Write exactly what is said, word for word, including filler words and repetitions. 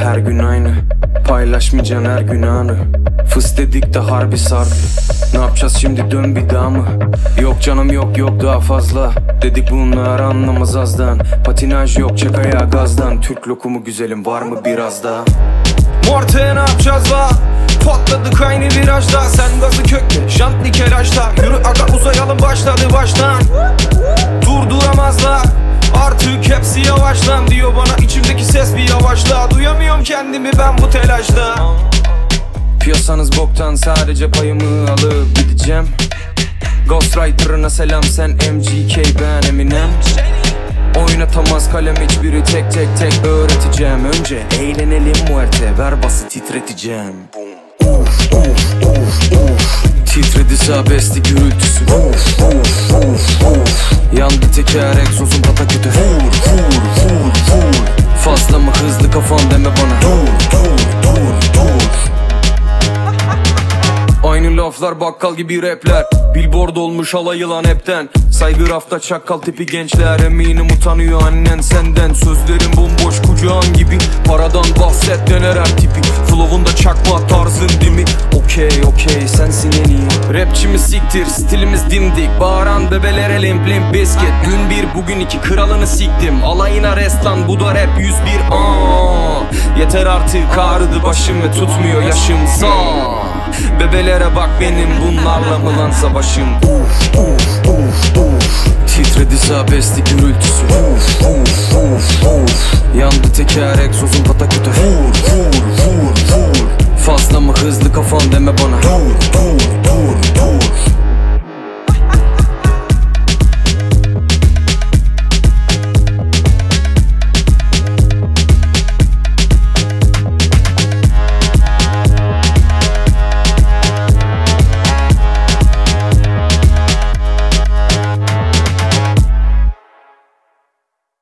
her gün aynı. Paylaşmayacaksın her gün anı. Fıs dedik de harbi sardı. Ne yapacağız şimdi, dön bir daha mı? Yok canım yok yok daha fazla. Dedik bunlar anlamaz azdan. Patinaj yok, çek ayağı gazdan. Türk lokumu güzelim, var mı biraz daha? Morta'ya ne yapacağız la? Patladık aynı virajda. Sen gazı kökle, jant nikelajda. Yürü aga uzayalım, başladı baştan. Durduramazlar, artık hepsi yavaşlan diyor bana içimdeki ses, bir yavaşla. Duyamıyorum kendimi ben bu telaşta. Piyasanız boktan, sadece payımı alıp gideceğim. Ghostwriter'ına selam, sen M G K ben Eminem. Oynatamaz kalem hiçbiri, tek tek tek öğreteceğim. Önce eğlenelim muerte, ver bası titreteceğim. Uf uf uf uf. Titredi sağ besti gürültüsü. Uf uf uf uf. Yandı teker egzozun patakütü. Vur vur vur vur. Fazla mı hızlı kafan deme bana. Dur dur dur dur. Aynı laflar, bakkal gibi rapler. Billboard olmuş alay lan hepten. Saygı rafta çakal tipi gençler. Eminim utanıyor annen senden. Sözlerin bomboş kucağın gibi. Paradan bahset döner her tipi. Flow'unda çakma tarzın değil mi? Okey okey sensin en iyi. Rapçimiz siktir, stilimiz dimdik. Bağıran bebelere limp limp biscuit. Dün bir bugün iki, kralını siktim. Alayına rest lan, bu da rap yüz bir. Aa, yeter artık, ağrıdı başım ve tutmuyor yaşım sağ. Bebelere bak benim, bunlarla mı lan savaşım? Uf uf uf uf. Titredi sağ besti gürültüsü. Uf uf uf uf. Yandı teker egzozun patakütü.